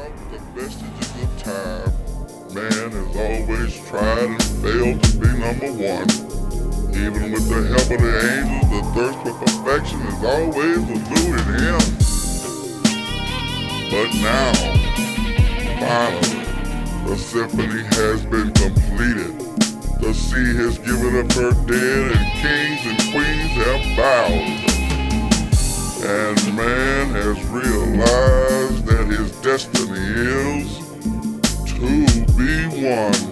From the vestiges of time, man has always tried and failed to be number one. Even with the help of the angels, the thirst for perfection has always eluded him. But now, finally, the symphony has been completed. The sea has given up her dead, and kings and queens have bowed. And man has realized that his destiny is to be one.